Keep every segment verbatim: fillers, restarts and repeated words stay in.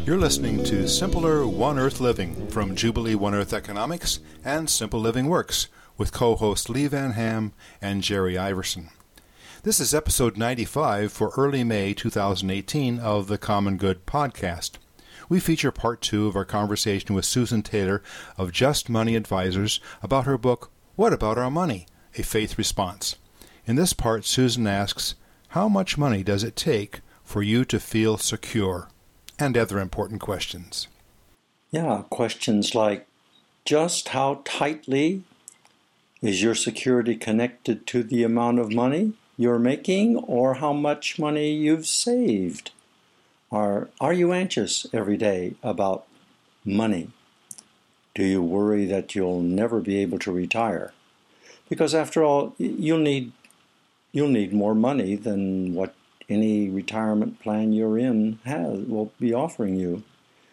You're listening to Simpler One Earth Living from Jubilee One Earth Economics and Simple Living Works with co-hosts Lee Van Ham and Jerry Iverson. This is episode ninety-five for early May two thousand eighteen of the Common Good podcast. We feature part two of our conversation with Susan Taylor of Just Money Advisors about her book, What About Our Money? A Faith Response. In this part, Susan asks, how much money does it take for you to feel secure? And other important questions. Yeah, questions like, just how tightly is your security connected to the amount of money you're making or how much money you've saved? Are, are you anxious every day about money? Do you worry that you'll never be able to retire? Because after all, you'll need, you'll need more money than what any retirement plan you're in has, will be offering you.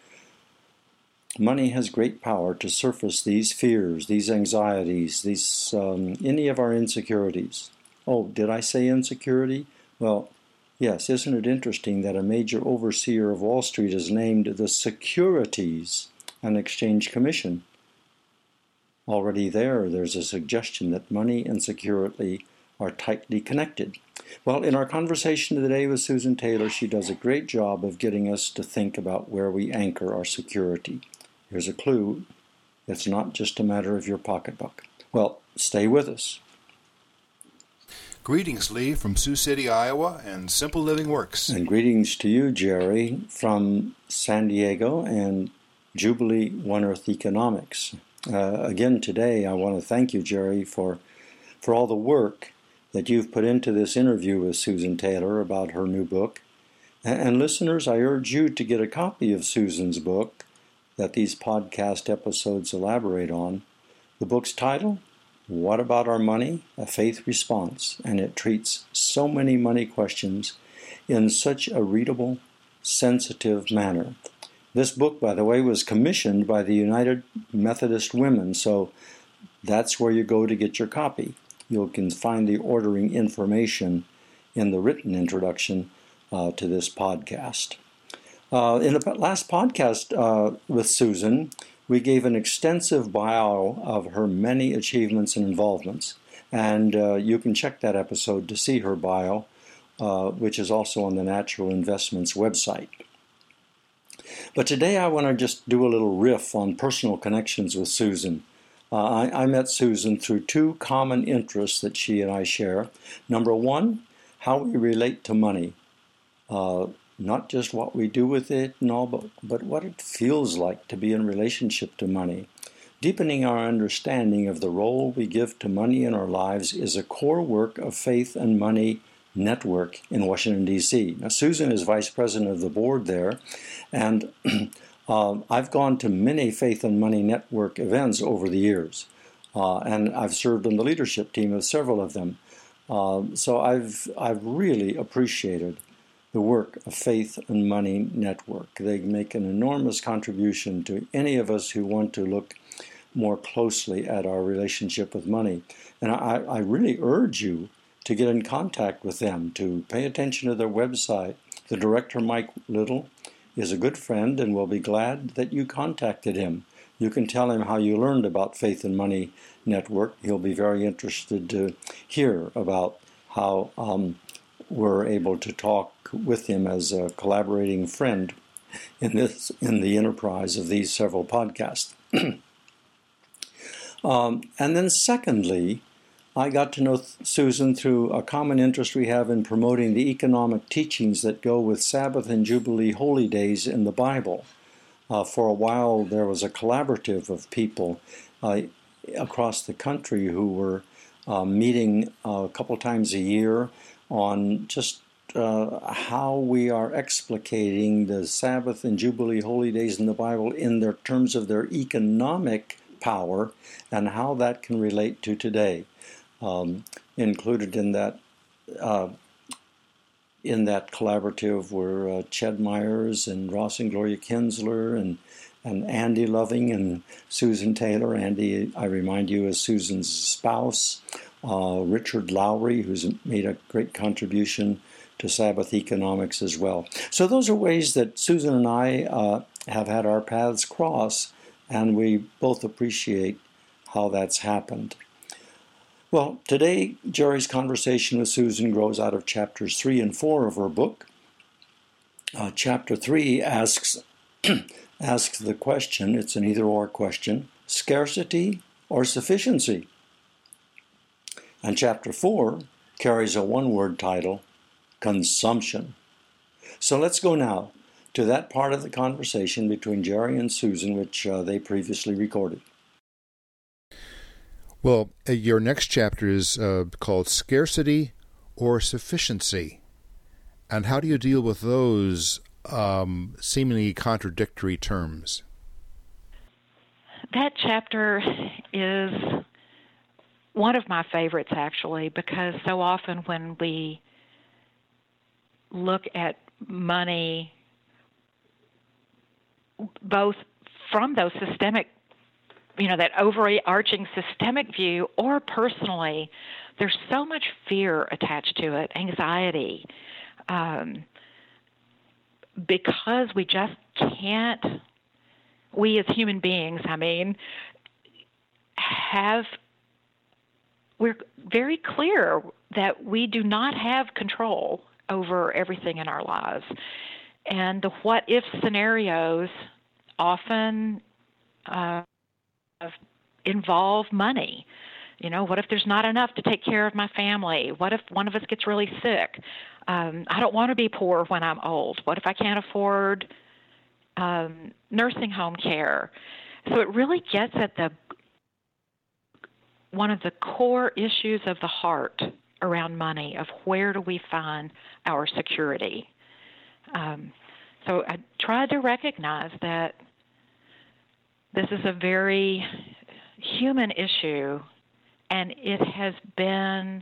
Money has great power to surface these fears, these anxieties, these um, any of our insecurities. Oh, did I say insecurity? Well, yes, isn't it interesting that a major overseer of Wall Street is named the Securities and Exchange Commission? Already there, there's a suggestion that money and security are tightly connected. Well, in our conversation today with Susan Taylor, she does a great job of getting us to think about where we anchor our security. Here's a clue. It's not just a matter of your pocketbook. Well, stay with us. Greetings, Lee, from Sioux City, Iowa, and Simple Living Works. And greetings to you, Jerry, from San Diego and Jubilee One Earth Economics. Uh, again, today, I want to thank you, Jerry, for, for all the work that you've put into this interview with Susan Taylor about her new book. And, and listeners, I urge you to get a copy of Susan's book that these podcast episodes elaborate on. The book's title, What About Our Money? A Faith Response, and it treats so many money questions in such a readable, sensitive manner. This book, by the way, was commissioned by the United Methodist Women, so that's where you go to get your copy. You can find the ordering information in the written introduction uh, to this podcast. Uh, in the last podcast uh, with Susan, we gave an extensive bio of her many achievements and involvements, and uh, you can check that episode to see her bio, uh, which is also on the Natural Investments website. But today I want to just do a little riff on personal connections with Susan. Uh, I, I met Susan through two common interests that she and I share. Number one, how we relate to money. Uh, not just what we do with it and all, but, but what it feels like to be in relationship to money. Deepening our understanding of the role we give to money in our lives is a core work of Faith and Money Network in Washington, D C Now, Susan is vice president of the board there, and Uh, I've gone to many Faith and Money Network events over the years, uh, and I've served on the leadership team of several of them. Uh, so I've I've really appreciated the work of Faith and Money Network. They make an enormous contribution to any of us who want to look more closely at our relationship with money. And I, I really urge you to get in contact with them, to pay attention to their website. The director, Mike Little, is a good friend and will be glad that you contacted him. You can tell him how you learned about Faith and Money Network. He'll be very interested to hear about how um, we're able to talk with him as a collaborating friend in this in the enterprise of these several podcasts. um, and then secondly, I got to know Susan through a common interest we have in promoting the economic teachings that go with Sabbath and Jubilee holy days in the Bible. Uh, for a while, there was a collaborative of people uh, across the country who were uh, meeting uh, a couple times a year on just uh, how we are explicating the Sabbath and Jubilee holy days in the Bible in their terms of their economic power and how that can relate to today. Um, included in that uh, in that collaborative were uh, Ched Myers and Ross and Gloria Kinsler and and Andy Loving and Susan Taylor. Andy, I remind you, is Susan's spouse. uh, Richard Lowry, who's made a great contribution to Sabbath economics as well. So those are ways that Susan and I uh, have had our paths cross, and we both appreciate how that's happened. Well, today, Jerry's conversation with Susan grows out of chapters three and four of her book. Uh, chapter three asks, asks the question, it's an either-or question, scarcity or sufficiency? And chapter four carries a one-word title, consumption. So let's go now to that part of the conversation between Jerry and Susan, which uh, they previously recorded. Well, uh, your next chapter is uh, called Scarcity or Sufficiency. And how do you deal with those um, seemingly contradictory terms? That chapter is one of my favorites, actually, because so often when we look at money, both from those systemic, you know, that overarching systemic view, or personally, there's so much fear attached to it, anxiety, um, because we just can't, we as human beings, I mean, have, we're very clear that we do not have control over everything in our lives. And the what-if scenarios often uh, involve money. You know, what if there's not enough to take care of my family? What if one of us gets really sick? Um, I don't want to be poor when I'm old. What if I can't afford um, nursing home care? So it really gets at the one of the core issues of the heart around money, of where do we find our security. Um, so I tried to recognize that this is a very human issue, and it has been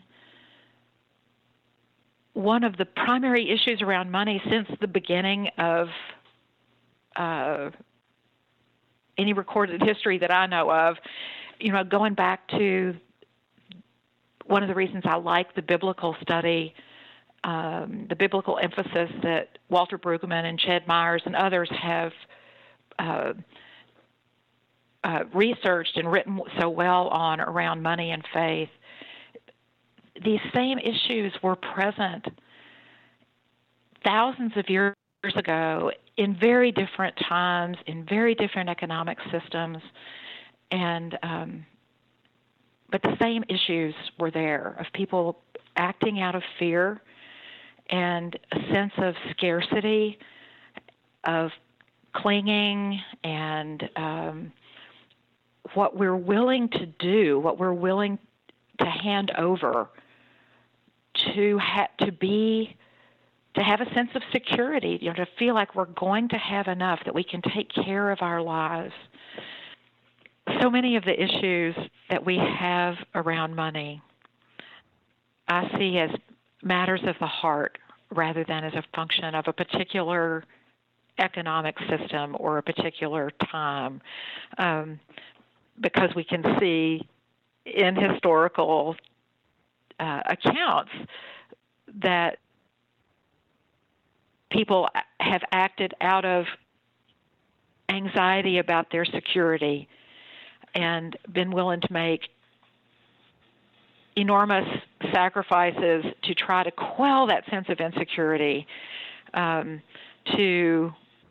one of the primary issues around money since the beginning of uh, any recorded history that I know of. You know, going back to one of the reasons I like the biblical study, um, the biblical emphasis that Walter Brueggemann and Ched Myers and others have uh, uh, researched and written so well on around money and faith. These same issues were present thousands of years ago in very different times, in very different economic systems, and um, but the same issues were there, of people acting out of fear and a sense of scarcity, of clinging, and um, what we're willing to do, what we're willing to hand over to ha- to be, to have a sense of security, you know, to feel like we're going to have enough, that we can take care of our lives. So many of the issues that we have around money I see as matters of the heart rather than as a function of a particular economic system or a particular time, um, because we can see in historical uh, accounts that people have acted out of anxiety about their security and been willing to make enormous sacrifices to try to quell that sense of insecurity, um, to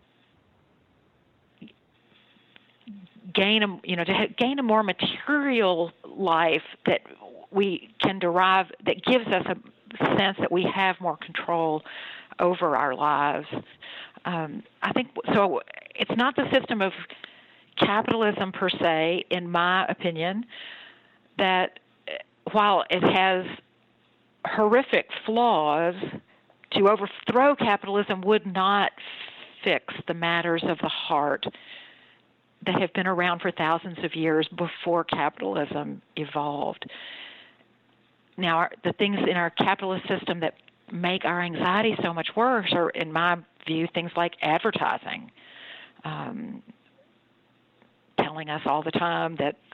gain a, you know, to ha- gain a more material life that we can derive, that gives us a sense that we have more control over our lives. Um, I think so. It's not the system of capitalism per se, in my opinion, that while it has horrific flaws, to overthrow capitalism would not fix the matters of the heart that have been around for thousands of years before capitalism evolved. Now, our, the things in our capitalist system that make our anxiety so much worse are, in my view, things like advertising, um, telling us all the time that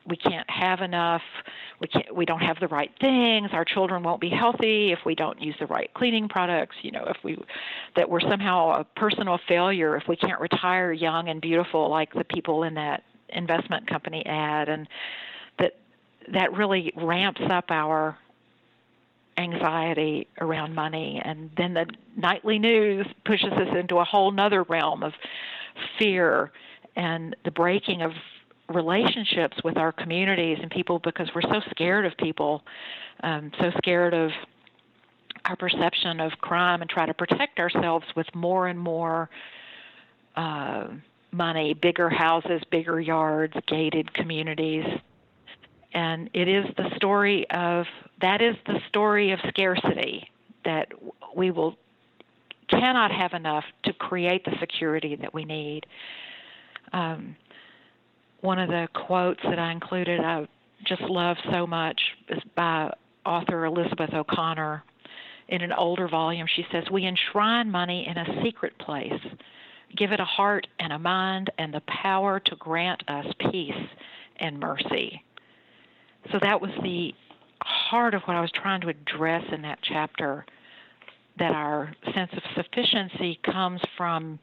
we can't have enough, we can't, we don't have the right things, our children won't be healthy if we don't use the right cleaning products, you know, if we, that we're somehow a personal failure if we can't retire young and beautiful like the people in that investment company ad, and that that really ramps up our anxiety around money. And then the nightly news pushes us into a whole nother realm of fear and the breaking of relationships with our communities and people because we're so scared of people, um, so scared of our perception of crime, and try to protect ourselves with more and more uh, money, bigger houses, bigger yards, gated communities. And it is the story of, that is the story of scarcity, that we will cannot have enough to create the security that we need. Um, one of the quotes that I included, I just love so much, is by author Elizabeth O'Connor. In an older volume, she says, "We enshrine money in a secret place, give it a heart and a mind and the power to grant us peace and mercy." So that was the heart of what I was trying to address in that chapter, that our sense of sufficiency comes from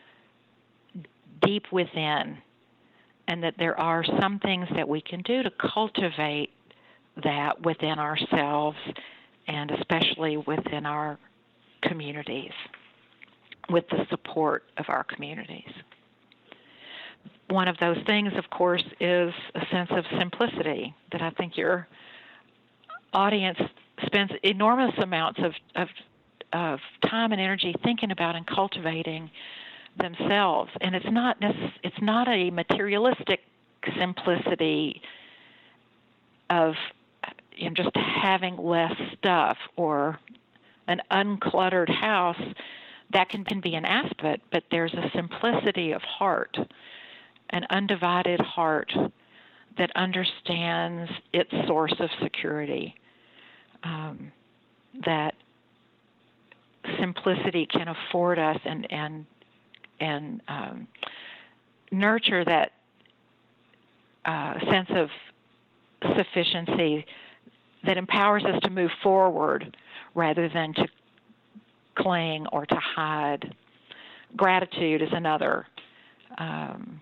deep within, and that there are some things that we can do to cultivate that within ourselves, and especially within our communities, with the support of our communities. One of those things, of course, is a sense of simplicity that I think your audience spends enormous amounts of, of, of time and energy thinking about and cultivating themselves. And it's not necess- it's not a materialistic simplicity of, you know, just having less stuff or an uncluttered house. That can, can be an aspect, but there's a simplicity of heart, an undivided heart that understands its source of security. Um, that simplicity can afford us and and and um, nurture that uh, sense of sufficiency that empowers us to move forward rather than to cling or to hide. Gratitude is another um,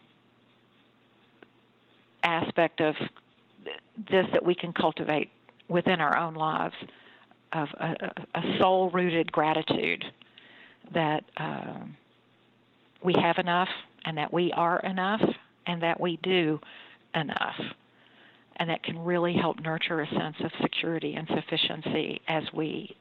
aspect of this that we can cultivate within our own lives, of a, a soul-rooted gratitude that uh, we have enough, and that we are enough, and that we do enough. And that can really help nurture a sense of security and sufficiency as we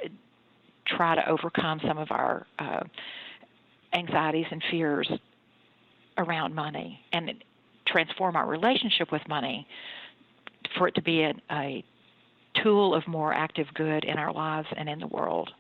try to overcome some of our uh, anxieties and fears around money, and transform our relationship with money for it to be a, a tool of more active good in our lives and in the world.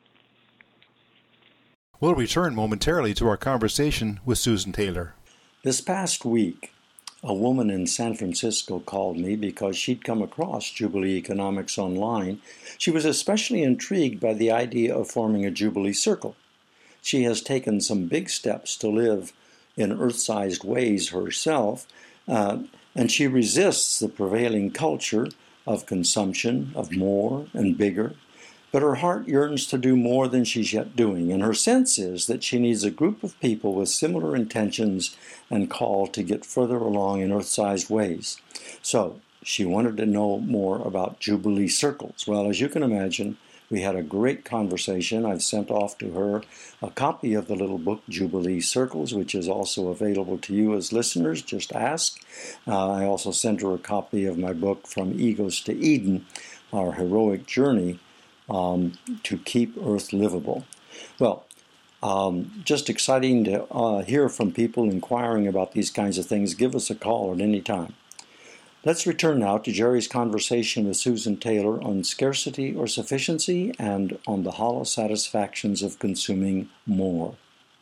We'll return momentarily to our conversation with Susan Taylor. This past week, a woman in San Francisco called me because she'd come across Jubilee Economics online. She was especially intrigued by the idea of forming a Jubilee Circle. She has taken some big steps to live in earth-sized ways herself, uh, and she resists the prevailing culture of consumption, of more and bigger. But her heart yearns to do more than she's yet doing, and her sense is that she needs a group of people with similar intentions and call to get further along in earth-sized ways. So she wanted to know more about Jubilee Circles. Well, as you can imagine, we had a great conversation. I've sent off to her a copy of the little book, Jubilee Circles, which is also available to you as listeners. Just ask. Uh, I also sent her a copy of my book, From Egos to Eden, Our Heroic Journey Um, to Keep Earth Livable. Well, um, just exciting to uh, hear from people inquiring about these kinds of things. Give us a call at any time. Let's return now to Jerry's conversation with Susan Taylor on scarcity or sufficiency and on the hollow satisfactions of consuming more.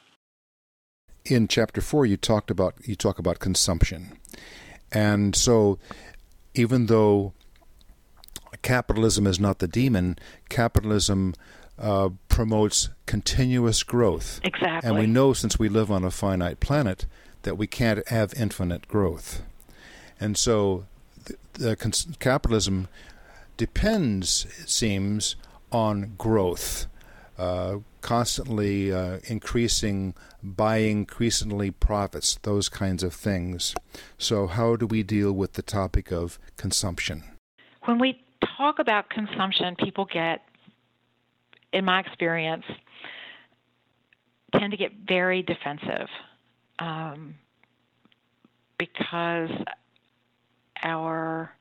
In chapter four, you talked about you talk about consumption, and so even though capitalism is not the demon, capitalism uh, promotes continuous growth. Exactly. And we know, since we live on a finite planet, that we can't have infinite growth. And so the cons- capitalism depends, it seems, on growth, uh, constantly uh, increasing, buying increasingly profits, those kinds of things. So how do we deal with the topic of consumption? When we talk about consumption, people get, in my experience, tend to get very defensive um, because our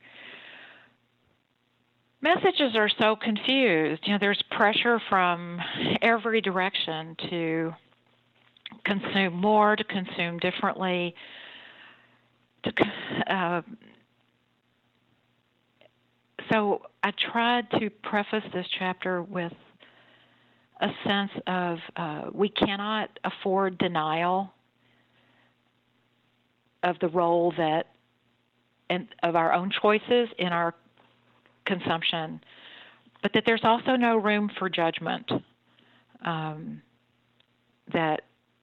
messages are so confused. You know, there's pressure from every direction to consume more, to consume differently, to uh, so I tried to preface this chapter with a sense of uh, we cannot afford denial of the role that, and of our own choices in our consumption, but that there's also no room for judgment. Um, that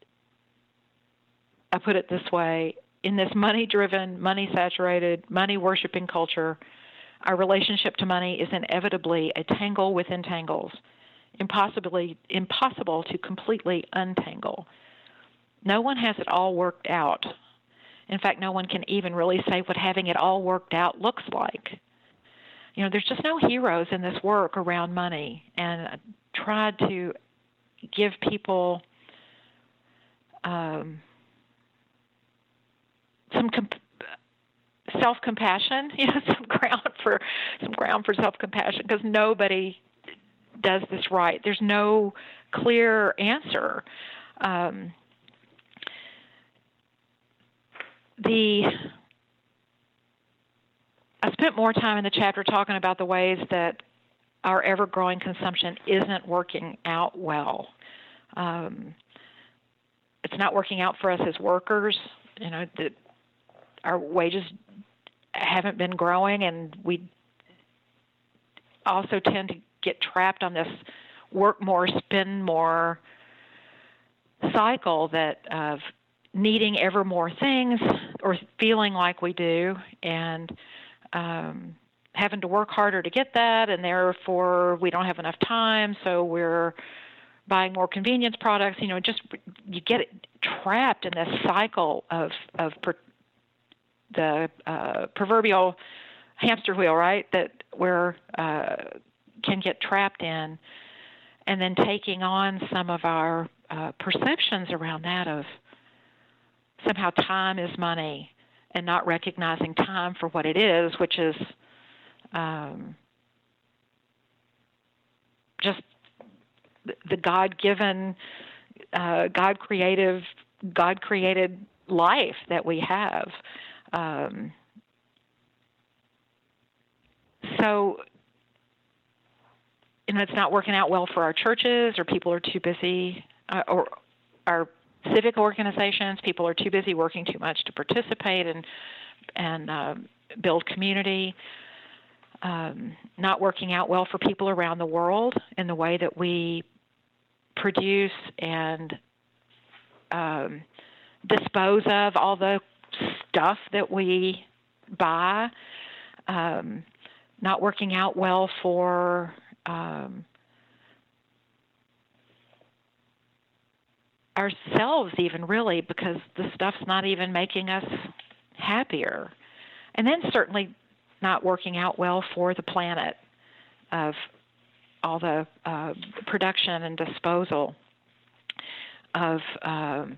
I put it this way: in this money-driven, money-saturated, money-worshiping culture, our relationship to money is inevitably a tangle within tangles, impossibly impossible to completely untangle. No one has it all worked out. In fact, no one can even really say what having it all worked out looks like. You know, there's just no heroes in this work around money, and I tried to give people um, some comp- self-compassion, you know, some ground for some ground for self-compassion, because nobody does this right. There's no clear answer. Um, the I spent more time in the chapter talking about the ways that our ever-growing consumption isn't working out well. Um, it's not working out for us as workers. You know, that our wages haven't been growing, and we also tend to get trapped on this work more, spend more cycle that of needing ever more things or feeling like we do, and um, having to work harder to get that, and therefore we don't have enough time, so we're buying more convenience products. You know, just you get trapped in this cycle of of per, the uh, proverbial hamster wheel, right? That we're uh, can get trapped in, and then taking on some of our uh, perceptions around that of somehow time is money, and not recognizing time for what it is, which is um, just the God-given, uh, God-creative, God-created life that we have. Um, so, you know, it's not working out well for our churches, or people are too busy, uh, or our civic organizations, people are too busy working too much to participate and and uh, build community. Um, not working out well for people around the world in the way that we produce and um, dispose of all the stuff that we buy. Um, not working out well for um, ourselves even, really, because the stuff's not even making us happier. And then certainly not working out well for the planet of all the uh, production and disposal of um,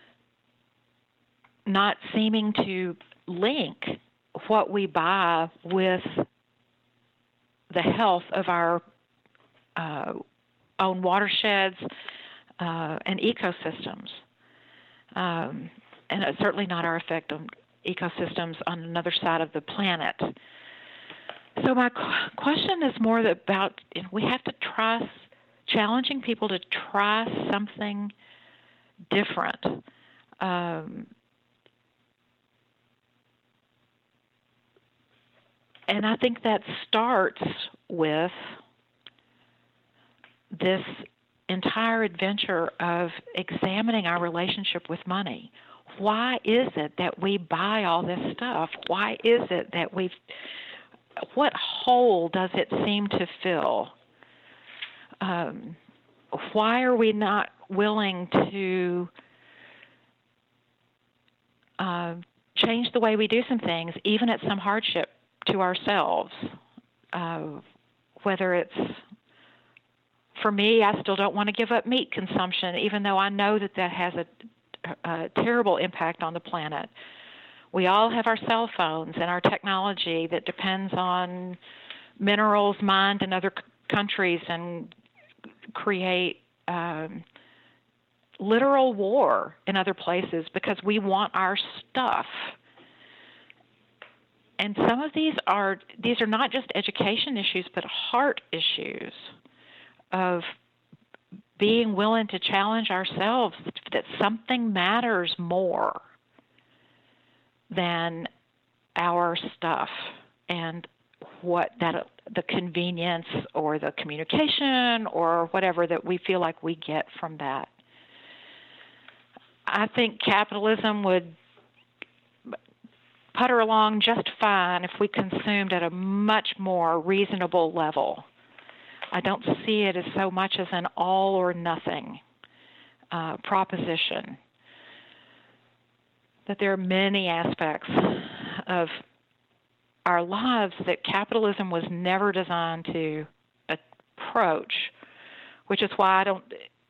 not seeming to link what we buy with the health of our uh, own watersheds uh, and ecosystems. Um, and it's certainly not our effect on ecosystems on another side of the planet. So my qu- question is more about, you know, we have to try, challenging people to try something different. Um, and I think that starts with this entire adventure of examining our relationship with money. why is it that we buy all this stuff? Why is it that we've, what hole does it seem to fill? Um, why are we not willing to uh, change the way we do some things, even at some hardship to ourselves? Uh, whether it's, for me, I still don't want to give up meat consumption, even though I know that that has a a terrible impact on the planet. We all have our cell phones and our technology that depends on minerals mined in other c- countries and create um, literal war in other places because we want our stuff. And some of these are these are not just education issues, but heart issues of being willing to challenge ourselves that something matters more than our stuff and what that the convenience or the communication or whatever that we feel like we get from that. I think capitalism would putter along just fine if we consumed at a much more reasonable level. I don't see it as so much as an all or nothing uh, proposition. That there are many aspects of our lives that capitalism was never designed to approach, which is why I don't.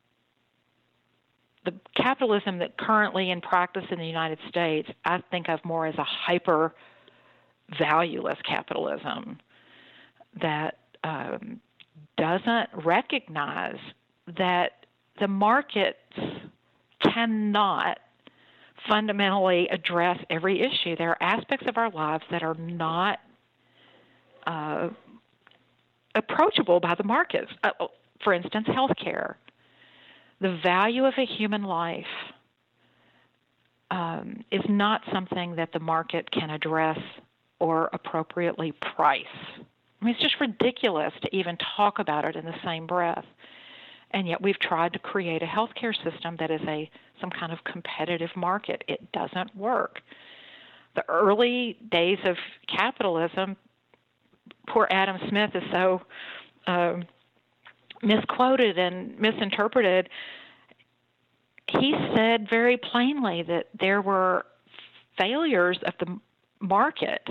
The capitalism that currently in practice in the United States, I think of more as a hyper valueless capitalism that um, doesn't recognize that the markets cannot fundamentally address every issue. There are aspects of our lives that are not uh, approachable by the markets. Uh, for instance, healthcare. The value of a human life um, is not something that the market can address or appropriately price. I mean, it's just ridiculous to even talk about it in the same breath. And yet we've tried to create a healthcare system that is a some kind of competitive market. It doesn't work. The early days of capitalism, poor Adam Smith is so um, misquoted and misinterpreted. He said very plainly that there were failures of the market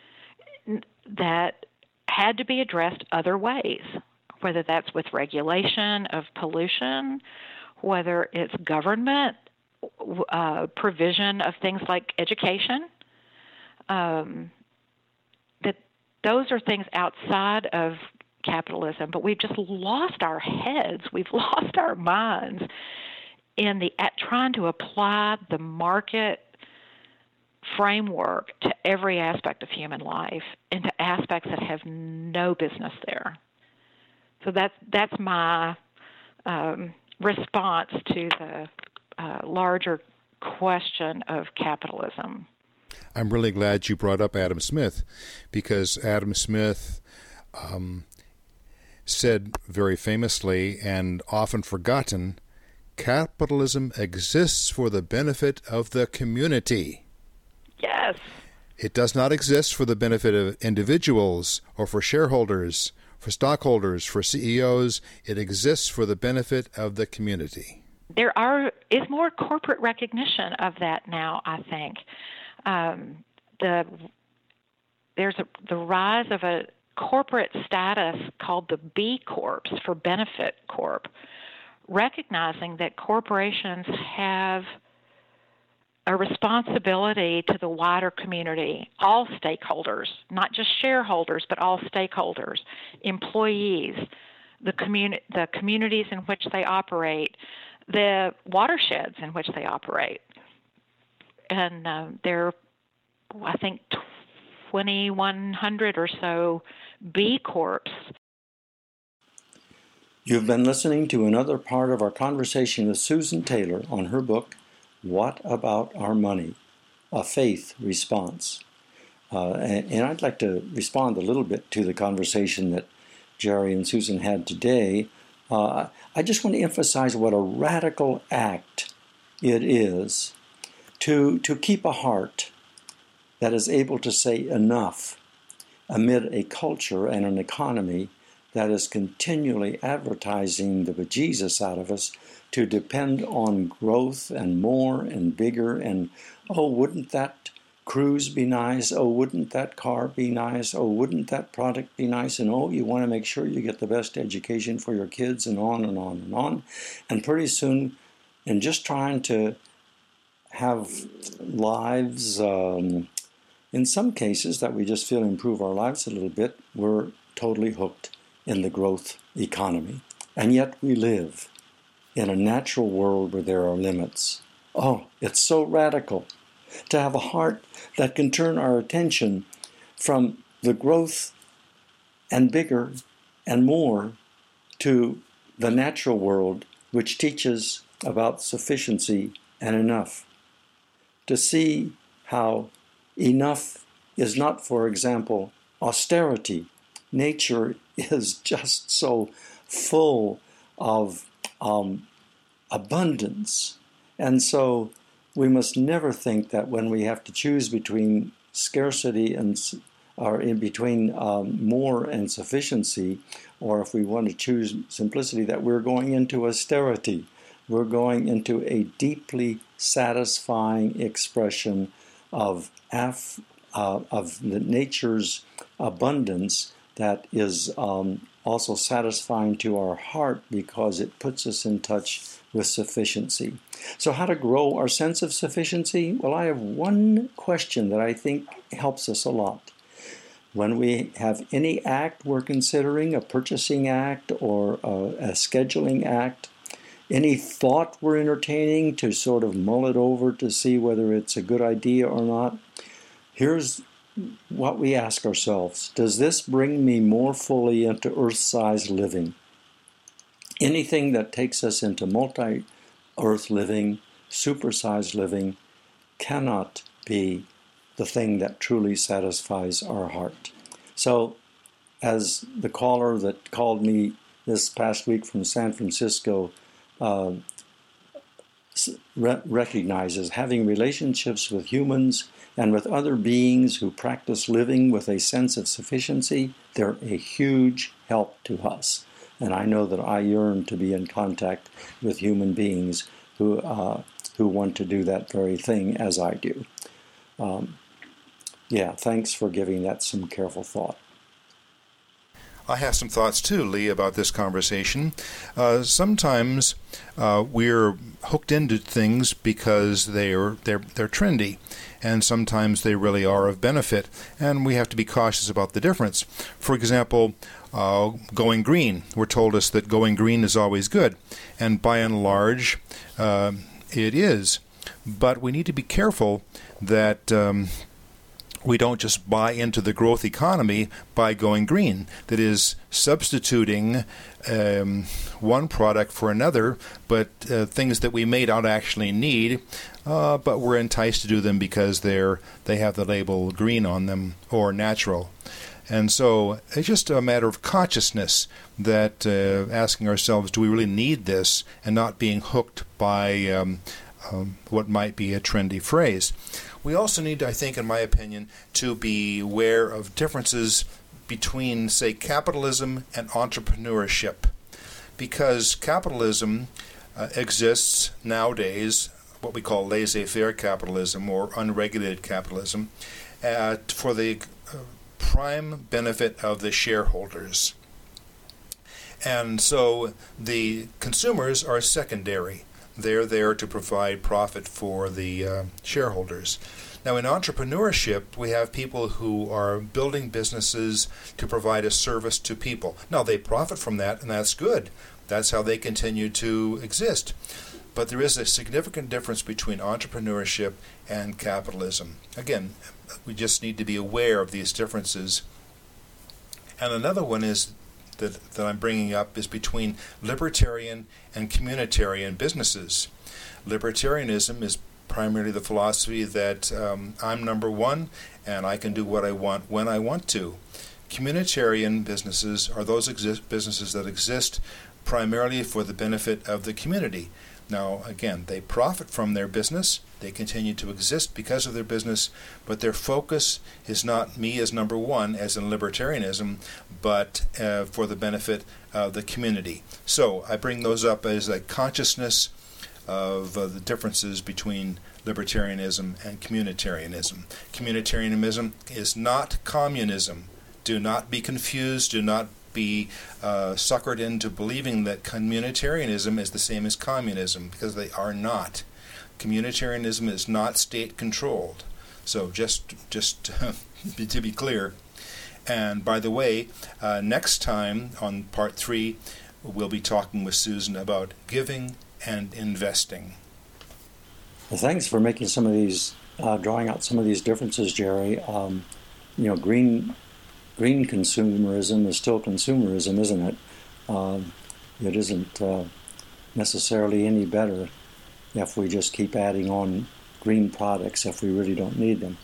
that had to be addressed other ways, whether that's with regulation of pollution, whether it's government uh, provision of things like education, um, that those are things outside of capitalism, but we've just lost our heads, we've lost our minds in the at trying to apply the market framework to every aspect of human life and to aspects that have no business there. So that's that's my um, response to the uh, larger question of capitalism. I'm really glad you brought up Adam Smith, because Adam Smith um, said very famously and often forgotten, capitalism exists for the benefit of the community. Yes. It does not exist for the benefit of individuals or for shareholders, for stockholders, for C E Os. It exists for the benefit of the community. There are is more corporate recognition of that now, I think. Um, the there's a, the rise of a corporate status called the B Corps, for Benefit Corp, recognizing that corporations have a responsibility to the wider community, all stakeholders, not just shareholders, but all stakeholders, employees, the, communi- the communities in which they operate, the watersheds in which they operate. And uh, there are, I think, twenty-one hundred or so B Corps. You've been listening to another part of our conversation with Susan Taylor on her book, What About Our Money? A Faith Response. Uh, and, and I'd like to respond a little bit to the conversation that Jerry and Susan had today. Uh, I just want to emphasize what a radical act it is to, to keep a heart that is able to say enough amid a culture and an economy that is continually advertising the bejesus out of us to depend on growth and more and bigger and, oh, wouldn't that cruise be nice? Oh, wouldn't that car be nice? Oh, wouldn't that product be nice? And oh, you want to make sure you get the best education for your kids, and on and on and on. And pretty soon, in just trying to have lives, um, in some cases that we just feel improve our lives a little bit, we're totally hooked in the growth economy. And yet we live in a natural world where there are limits. Oh, it's so radical to have a heart that can turn our attention from the growth and bigger and more to the natural world, which teaches about sufficiency and enough. To see how enough is not, for example, austerity. Nature is just so full of um, abundance. And so we must never think that when we have to choose between scarcity and or in between um, more and sufficiency, or if we want to choose simplicity, that we're going into austerity. We're going into a deeply satisfying expression of af, uh, of the nature's abundance that is um, also satisfying to our heart because it puts us in touch with sufficiency. So how to grow our sense of sufficiency? Well, I have one question that I think helps us a lot. When we have any act we're considering, a purchasing act or a, a scheduling act, any thought we're entertaining to sort of mull it over to see whether it's a good idea or not, here's what we ask ourselves. Does this bring me more fully into earth-size living? Anything that takes us into multi-earth living, super-size living, cannot be the thing that truly satisfies our heart. So, as the caller that called me this past week from San Francisco uh, re- recognizes, having relationships with humans and with other beings who practice living with a sense of sufficiency, they're a huge help to us. And I know that I yearn to be in contact with human beings who uh, who want to do that very thing as I do. Um, yeah, thanks for giving that some careful thought. I have some thoughts too, Lee, about this conversation. Uh, sometimes uh, we're hooked into things because they're they're they're trendy, and sometimes they really are of benefit, and we have to be cautious about the difference. For example, uh, going green. We're told us that going green is always good, and by and large, uh, it is. But we need to be careful that Um, we don't just buy into the growth economy by going green. That is, substituting um, one product for another, but uh, things that we may not actually need, uh, but we're enticed to do them because they're they have the label green on them or natural. And so it's just a matter of consciousness that uh, asking ourselves, do we really need this, and not being hooked by um, um, what might be a trendy phrase. We also need, I think, in my opinion, to be aware of differences between, say, capitalism and entrepreneurship. Because capitalism uh, exists nowadays, what we call laissez-faire capitalism or unregulated capitalism, uh, for the uh, prime benefit of the shareholders. And so the consumers are secondary. They're there to provide profit for the uh, shareholders. Now, in entrepreneurship, we have people who are building businesses to provide a service to people. Now, they profit from that, and that's good. That's how they continue to exist. But there is a significant difference between entrepreneurship and capitalism. Again, we just need to be aware of these differences. And another one is that, that I'm bringing up is between libertarian and communitarian businesses. Libertarianism is primarily the philosophy that um, I'm number one and I can do what I want when I want to. Communitarian businesses are those exist- businesses that exist primarily for the benefit of the community. Now, again, they profit from their business. They continue to exist because of their business, but their focus is not me as number one, as in libertarianism, but uh, for the benefit of the community. So I bring those up as a consciousness of uh, the differences between libertarianism and communitarianism. Communitarianism is not communism. Do not be confused. Do not be uh, suckered into believing that communitarianism is the same as communism, because they are not. Communitarianism is not state-controlled. So just just to be clear. And by the way, uh, next time on part three, we'll be talking with Susan about giving and investing. Well, thanks for making some of these, uh, drawing out some of these differences, Jerry. Um, you know, green green consumerism is still consumerism, isn't it? Um, it isn't uh, necessarily any better if we just keep adding on green products if we really don't need them.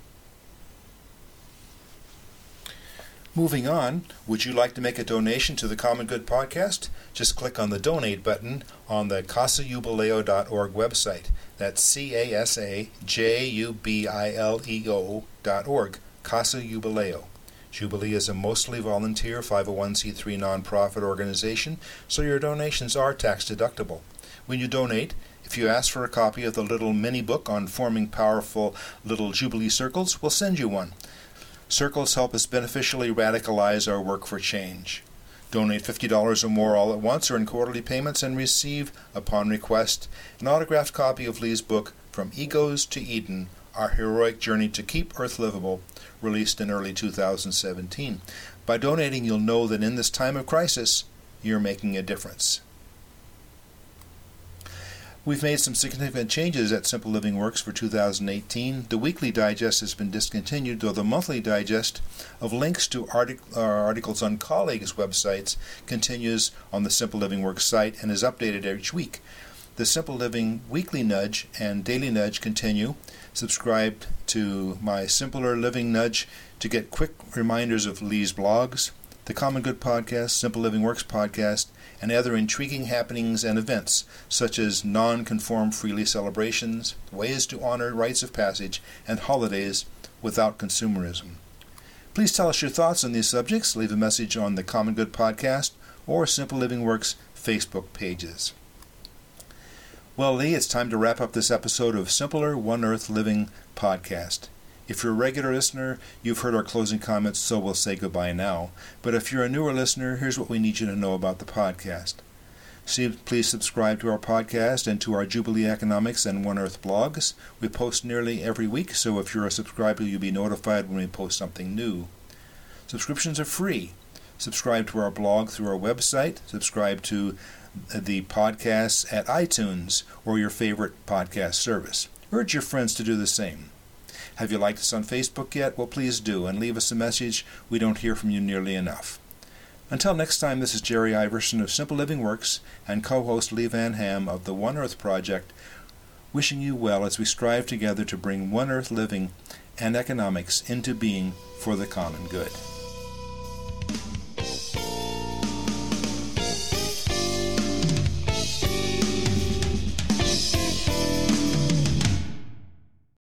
Moving on, would you like to make a donation to the Common Good Podcast? Just click on the donate button on the casa jubileo dot org website. That's C A S A J U B I L E O dot org, Casa Jubileo. Jubilee is a mostly volunteer five oh one c three nonprofit organization, so your donations are tax deductible. When you donate, if you ask for a copy of the little mini book on forming powerful little Jubilee circles, we'll send you one. Circles help us beneficially radicalize our work for change. Donate fifty dollars or more all at once or in quarterly payments and receive, upon request, an autographed copy of Lee's book, From Egos to Eden, Our Heroic Journey to Keep Earth Livable, released in early two thousand seventeen. By donating, you'll know that in this time of crisis, you're making a difference. We've made some significant changes at Simple Living Works for two thousand eighteen. The weekly digest has been discontinued, though the monthly digest of links to artic- uh, articles on colleagues' websites continues on the Simple Living Works site and is updated each week. The Simple Living Weekly Nudge and Daily Nudge continue. Subscribe to my Simpler Living Nudge to get quick reminders of Lee's blogs, the Common Good Podcast, Simple Living Works Podcast, and other intriguing happenings and events, such as non-conform freely celebrations, ways to honor rites of passage, and holidays without consumerism. Please tell us your thoughts on these subjects. Leave a message on the Common Good Podcast or Simple Living Works Facebook pages. Well, Lee, it's time to wrap up this episode of Simpler One Earth Living Podcast. If you're a regular listener, you've heard our closing comments, so we'll say goodbye now. But if you're a newer listener, here's what we need you to know about the podcast. See, please subscribe to our podcast and to our Jubilee Economics and One Earth blogs. We post nearly every week, so if you're a subscriber, you'll be notified when we post something new. Subscriptions are free. Subscribe to our blog through our website. Subscribe to the podcasts at iTunes or your favorite podcast service. Urge your friends to do the same. Have you liked us on Facebook yet? Well, please do, and leave us a message. We don't hear from you nearly enough. Until next time, this is Jerry Iverson of Simple Living Works and co-host Lee Van Ham of the One Earth Project, wishing you well as we strive together to bring One Earth living and economics into being for the common good.